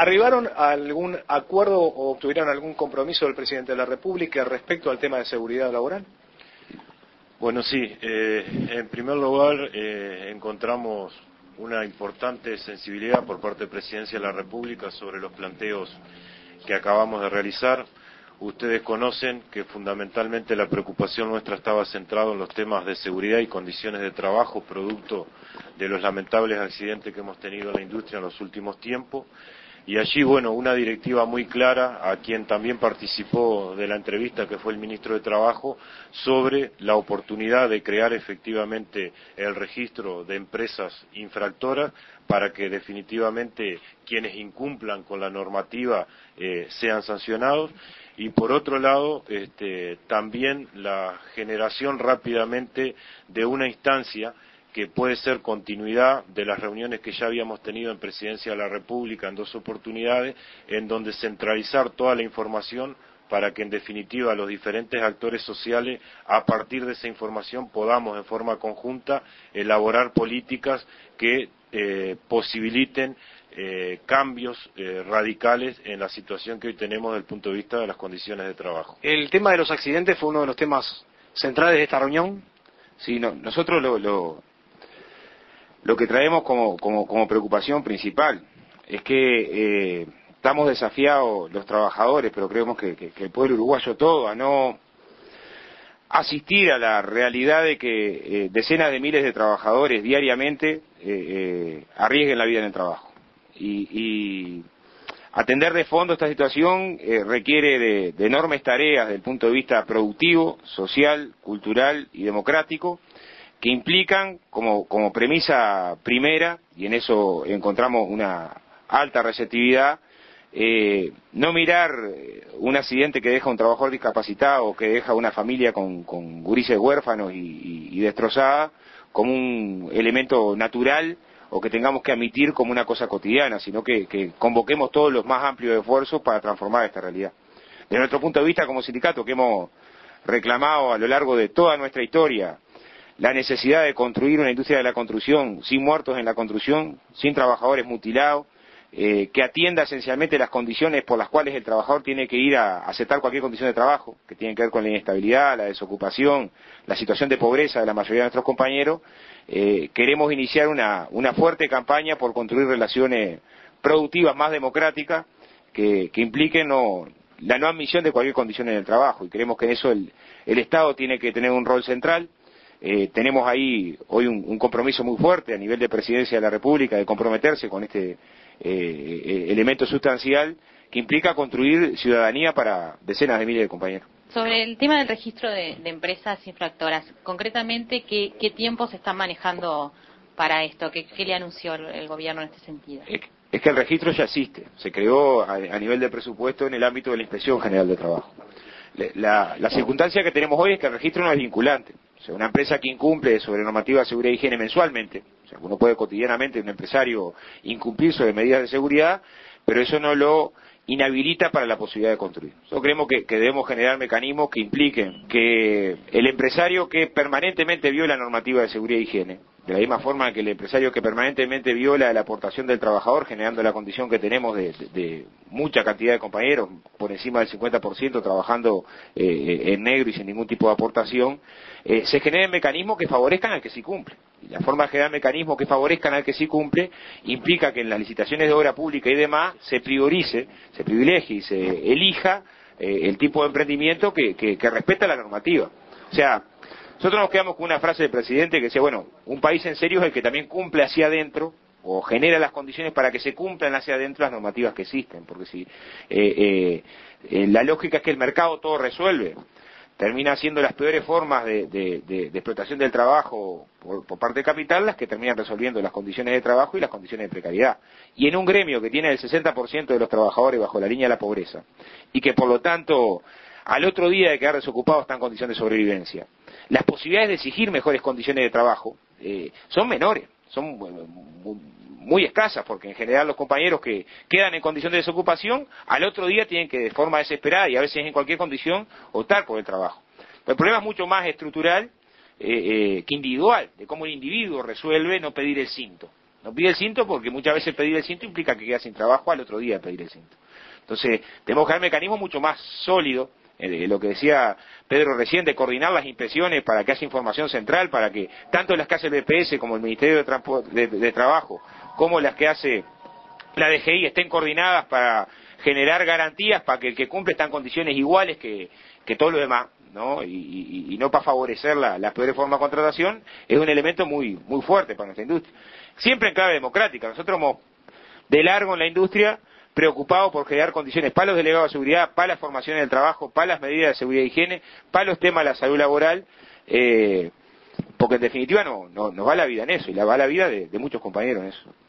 ¿Arribaron a algún acuerdo o obtuvieron algún compromiso del presidente de la República respecto al tema de seguridad laboral? Bueno, sí. En primer lugar, encontramos una importante sensibilidad por parte de Presidencia de la República sobre los planteos que acabamos de realizar. Ustedes conocen que fundamentalmente la preocupación nuestra estaba centrada en los temas de seguridad y condiciones de trabajo, producto de los lamentables accidentes que hemos tenido en la industria en los últimos tiempos. Y allí, bueno, una directiva muy clara a quien también participó de la entrevista, que fue el ministro de Trabajo, sobre la oportunidad de crear efectivamente el registro de empresas infractoras para que definitivamente quienes incumplan con la normativa sean sancionados. Y por otro lado, también la generación rápidamente de una instancia que puede ser continuidad de las reuniones que ya habíamos tenido en Presidencia de la República en 2 oportunidades, en donde centralizar toda la información para que en definitiva los diferentes actores sociales, a partir de esa información, podamos en forma conjunta elaborar políticas que posibiliten cambios radicales en la situación que hoy tenemos desde el punto de vista de las condiciones de trabajo. ¿El tema de los accidentes fue uno de los temas centrales de esta reunión? Sí, no, nosotros lo que traemos como preocupación principal es que estamos desafiados los trabajadores, pero creemos que el pueblo uruguayo todo, a no asistir a la realidad de que decenas de miles de trabajadores diariamente arriesguen la vida en el trabajo. Y atender de fondo esta situación requiere de enormes tareas desde el punto de vista productivo, social, cultural y democrático, que implican como premisa primera, y en eso encontramos una alta receptividad, no mirar un accidente que deja a un trabajador discapacitado o que deja a una familia con gurises huérfanos y destrozada como un elemento natural o que tengamos que admitir como una cosa cotidiana, sino que convoquemos todos los más amplios esfuerzos para transformar esta realidad. Desde nuestro punto de vista como sindicato, que hemos reclamado a lo largo de toda nuestra historia la necesidad de construir una industria de la construcción sin muertos en la construcción, sin trabajadores mutilados, que atienda esencialmente las condiciones por las cuales el trabajador tiene que ir a aceptar cualquier condición de trabajo, que tienen que ver con la inestabilidad, la desocupación, la situación de pobreza de la mayoría de nuestros compañeros. Queremos iniciar una fuerte campaña por construir relaciones productivas más democráticas que impliquen la no admisión de cualquier condición en el trabajo, y creemos que en eso el Estado tiene que tener un rol central. Tenemos ahí hoy un compromiso muy fuerte a nivel de Presidencia de la República de comprometerse con este elemento sustancial que implica construir ciudadanía para decenas de miles de compañeros. Sobre el tema del registro de empresas infractoras, concretamente, ¿qué tiempo se está manejando para esto? ¿Qué le anunció el gobierno en este sentido? Es que el registro ya existe, se creó a nivel de presupuesto en el ámbito de la Inspección General de Trabajo. La circunstancia que tenemos hoy es que el registro no es vinculante. O sea, una empresa que incumple sobre normativa de seguridad y higiene mensualmente, o sea, uno puede cotidianamente, un empresario, incumplir sobre medidas de seguridad, pero eso no lo inhabilita para la posibilidad de construir. Nosotros creemos que debemos generar mecanismos que impliquen que el empresario que permanentemente viola la normativa de seguridad y higiene, de la misma forma que el empresario que permanentemente viola la aportación del trabajador, generando la condición que tenemos de mucha cantidad de compañeros, por encima del 50% trabajando en negro y sin ningún tipo de aportación, se generen mecanismos que favorezcan al que sí cumple. Y la forma de generar mecanismos que favorezcan al que sí cumple implica que en las licitaciones de obra pública y demás se priorice, se privilegie y se elija el tipo de emprendimiento que respeta la normativa. O sea, nosotros nos quedamos con una frase del presidente que decía, bueno, un país en serio es el que también cumple hacia adentro o genera las condiciones para que se cumplan hacia adentro las normativas que existen, porque si la lógica es que el mercado todo resuelve, termina siendo las peores formas de explotación del trabajo por parte del capital las que terminan resolviendo las condiciones de trabajo y las condiciones de precariedad. Y en un gremio que tiene el 60% de los trabajadores bajo la línea de la pobreza y que por lo tanto al otro día de quedar desocupado está en condición de sobrevivencia, las posibilidades de exigir mejores condiciones de trabajo son menores, son muy escasas, porque en general los compañeros que quedan en condición de desocupación, al otro día tienen que de forma desesperada y a veces en cualquier condición optar por el trabajo. El problema es mucho más estructural que individual, de cómo el individuo resuelve no pedir el cinto. No pide el cinto porque muchas veces pedir el cinto implica que queda sin trabajo al otro día de pedir el cinto. Entonces, tenemos que dar mecanismos mucho más sólidos, lo que decía Pedro recién, de coordinar las inspecciones para que haya información central, para que tanto las que hace el BPS como el Ministerio de Trabajo, como las que hace la DGI estén coordinadas para generar garantías para que el que cumple está en condiciones iguales que todo lo demás, ¿no? Y no para favorecer las peores formas de contratación, es un elemento muy fuerte para nuestra industria. Siempre en clave democrática. Nosotros hemos, de largo en la industria, preocupados por crear condiciones para los delegados de seguridad, para la formación del trabajo, para las medidas de seguridad e higiene, para los temas de la salud laboral, porque en definitiva nos va la vida en eso, y va la vida de muchos compañeros en eso.